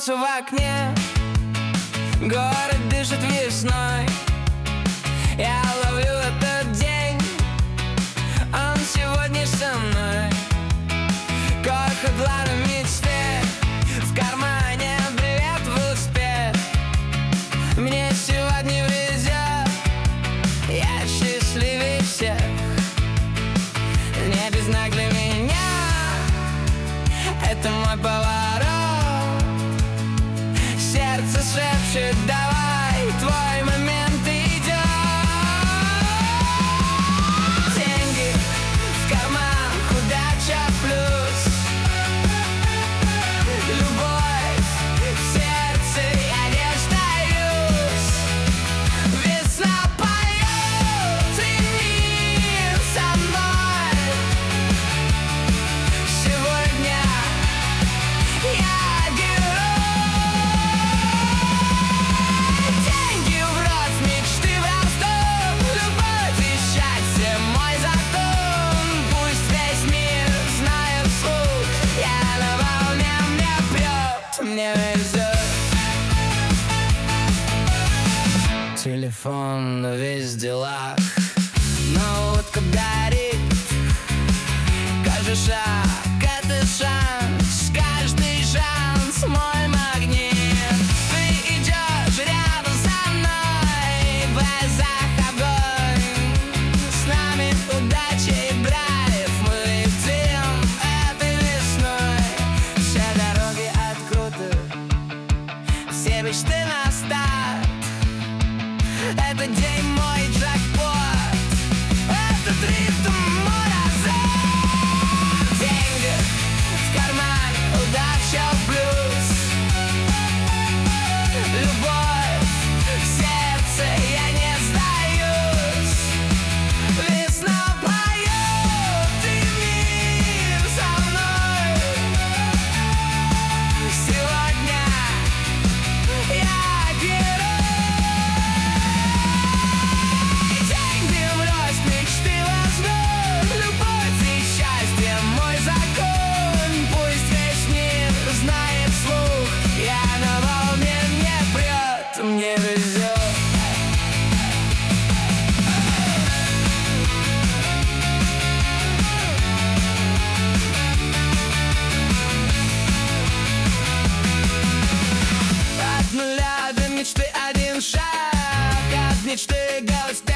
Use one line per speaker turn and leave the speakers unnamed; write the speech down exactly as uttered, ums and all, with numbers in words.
солнце в окне, город дышит весной. Я ловлю этот день, он сегодня со мной. Как ладно в мечте, в кармане билет в успех. Мне сегодня везет, я счастливее всех. Небе знак для меня, это мой поворот. Сердце шепчет: давай, твой момент идет. Деньги в карман, удача плюс. Любовь в сердце, я не сдаюсь. Весна поет, и мир со мной. Сегодня я герой. Деньги в рост, мечты в ростов. Любовь и счастье мой закон. Пусть весь мир знает вслух, я на волне, мне прет, мне везет. Телефон весь в делах, но вот когда горит, каждый шаг — это шанс, каждый шанс — мой магнит. Ты идешь рядом со мной, в глазах огонь, с нами удача и драйв. Мы летим этой весной, все дороги открыты, все мечты на старт. Этот день мой джекпот, этот ритм мой разрыв. Деньги в кармане, удача плюс. Любовь в сердце, я не сдаюсь. Весна поет, и мир со мной. Сегодня я герой. Деньги в рост, мечты возьмут. Любовь и счастье мой закон. Пусть весь мир знает вслух, я на волне, мне прет, мне везет. От нуля до мечты один шаг, от мечты голос.